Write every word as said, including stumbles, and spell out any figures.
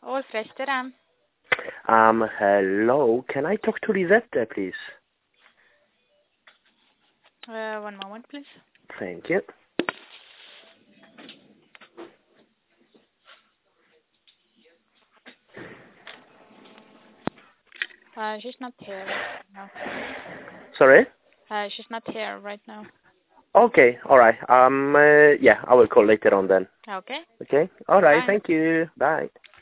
All restaurant. Um, hello. Can I talk to Lisette, please? Uh, one moment, please. Thank you. Uh, she's not here right now. Sorry? Uh, she's not here right now. Okay, alright. Um, uh, yeah, I will call later on then. Okay. Okay? Alright, Bye. thank you. Bye.